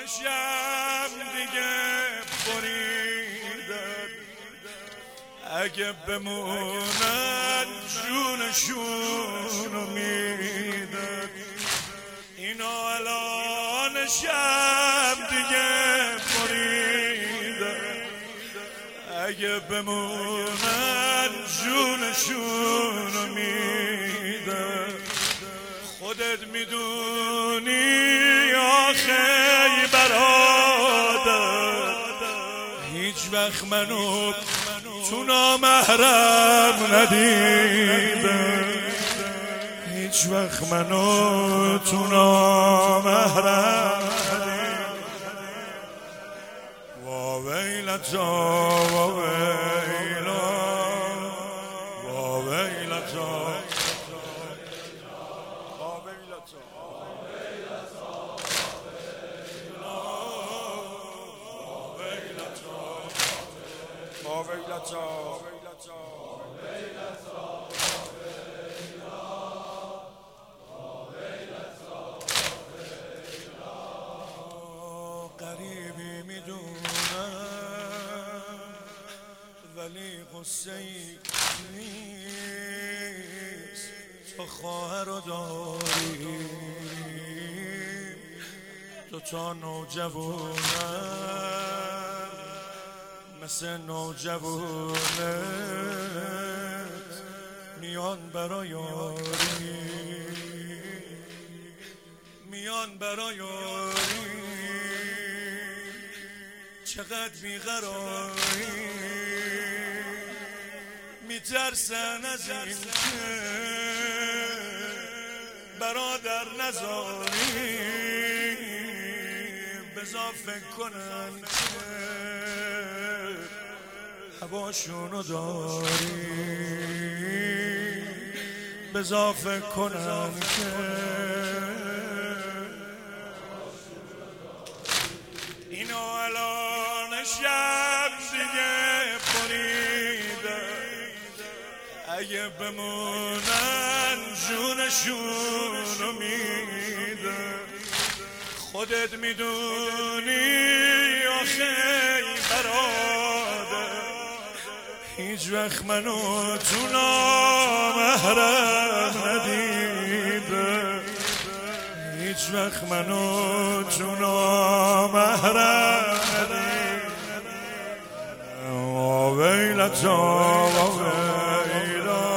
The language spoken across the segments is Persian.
شب دیگه بریدن، اگه بمونن جونشونو میدن. اینا الان شب دیگه بریدن، اگه بمونن جونشونو میدن. خودت میدونی آخه برادر، هیچ وقت منو تو نامحرم ندیدم، هیچ وقت منو تو نامحرم ندیدم. وا ویلتا وا ویلا وا ویلتا قریبی میدونم ولی قصه ای نیست. تو خواهر رو داری، دوتا نوجوانم مثل نوجوانت میان برای یاری، میان برای یاری. چقدر بیقراری، میترسن از این که برادر نذاری. بذار فکر کنن که هواشونو داری، بذار فکر کنن که اینا الان شب دیگه بریدن، اگه بمونن جونشونو میدن. خودت میدونی آخه برادر، هیچ وقت منو تو نامحرم ندیدم، هیچ وقت منو تو نامحرم ندیدم. وا ویلتا وا ویلا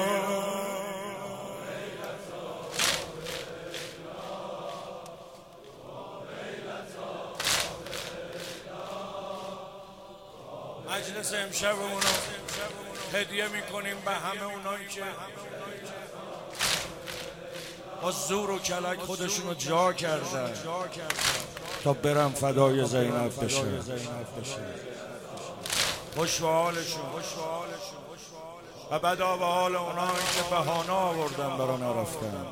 مجلس امشبمونو هدیه میکنیم به همه اونایی که با زور و کلک خودشونو جا کردن تا برم فدای زینب بشه. خوش به حالشون و بدا به حال اونایی که بهانه آوردن برا نرفتن،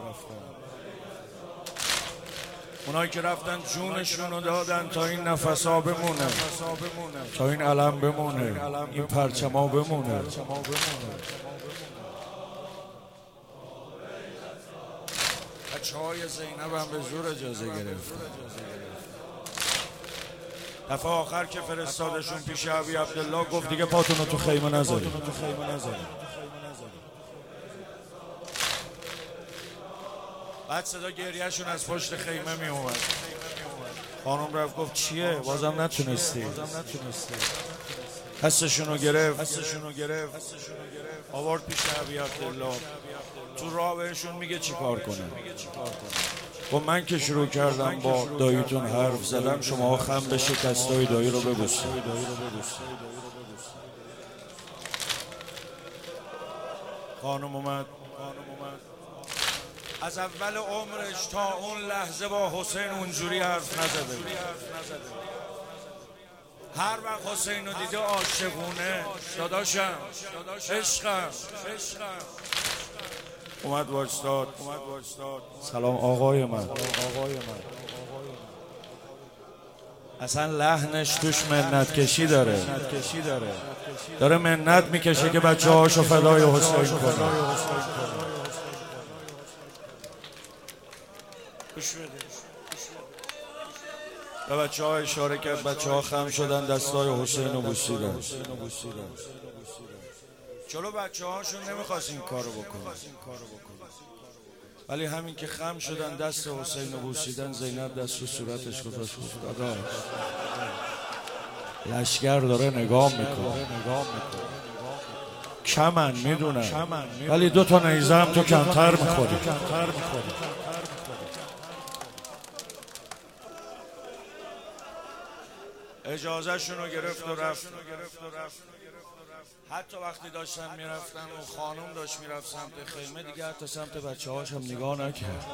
اونایی که رفتن جونشونو دادن تا این نفسا بمونه، تا این علم بمونه، این پرچما بمونه. بچه‌های زینب هم به زور اجازه گرفت. دفعه آخر که فرستادشون پیش ابی عبدالله گفت دیگه پاتونو تو خیمه نذارید. بعد صدا گریهشون از پشت خیمه می اومد. خانم رفت گفت چیه؟ بازم نتونستی. حسشونو گرفت آورد پیش ابی عبدالله. تو راه بهشون میگه چی کار کنه. گفت من که شروع کردم با داییتون حرف زدم، شما خم به شکستای دایی رو ببوسید. خانم اومد از اول عمرش تا اون لحظه با حسین اونجوری حرف نزده. هر وقت حسین رو دیده عاشقونه، داداشم، عشقم. اومد وایستاد. سلام آقای من. اصلا لحنش توش منت کشی داره منت میکشه که بچه هاشو فدای حسین کنه. و بچه ها اشاره کرد، بچه ها خم شدن دستای حسین رو بوسیدن. چلو بچه هاشون نمیخواست این کارو بکنن، ولی همین که خم شدن دست حسین رو بوسیدن، زینب دست رو صورتش گذاشت، داداش لشگر داره نگاه میکنه، کمن میدونم ولی 2 تا نیزه هم تو کمتر میخوری. اجازه شونو گرفت و رفت. حتی وقتی داشتن میرفتن و خانم داشت میرفت سمت خیمه، دیگه حتی سمت بچه هاش هم نگاه نکرد.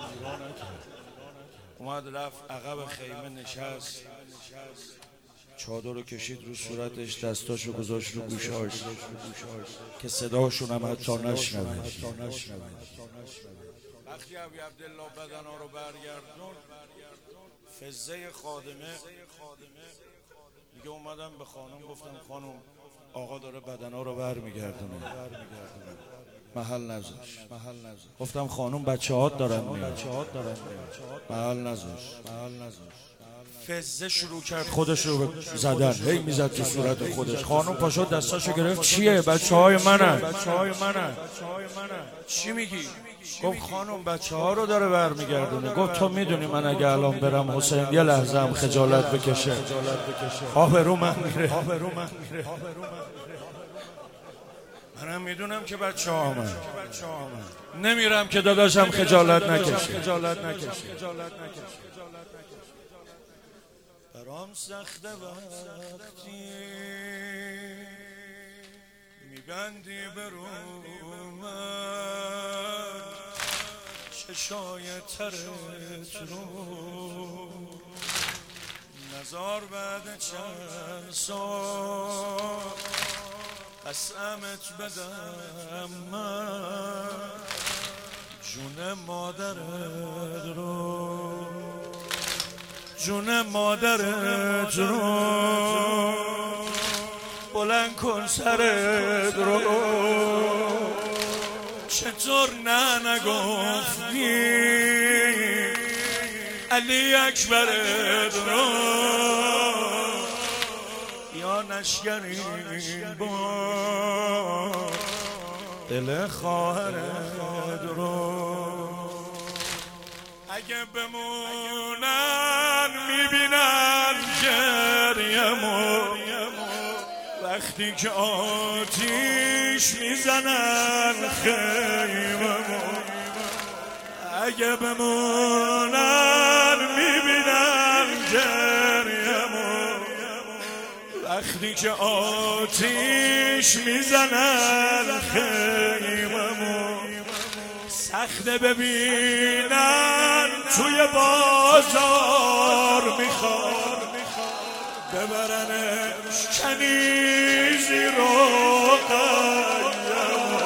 اومد رفت عقب خیمه نشست، چادر رو کشید رو صورتش، دستاشو گذاشت رو گوشاش که صداشون هم حتی نشنوه. وقتی ابی عبدالله بدنا رو برگردون، فزه خادمه دیگه اومدم به خانم گفتم خانم آقا داره بدنا رو برمیگردونه. محل نذاش. گفتم خانم بچه هات دارن میاد. محل نذاش. فزه شروع کرد خودش رو زدن، هی میزد تو صورت خودش. خانم پاشو دستاشو گرفت، چیه؟ بچه های منن. چی میگی؟ گفت خانم بچه ها رو داره برمیگردونه. گفت تو میدونی من اگه الان برم حسین یه لحظه هم خجالت بکشه آبرو من میره. منم میدونم که بچه ها من نمیرم که داداشم خجالت نکشه. برام سخته وقتی میبندی برو من چشای ترت رو، نزار بعد چند سال قسمت بدم من جون مادرت رو، جون مادرت رو بلند کن سرت رو. چطور نگفتی علی اکبرت رو، یا نشگرین با دل خواهرت رو. اگه بمونن میبینن گریمو وقتی که آتیش میزنن خیممو. اگه بمونن میبینن گریمو وقتی که آتیش میزنن خیممو. سخته ببینن توی بازار میخواد ببرنش کنیزی رو قیمو.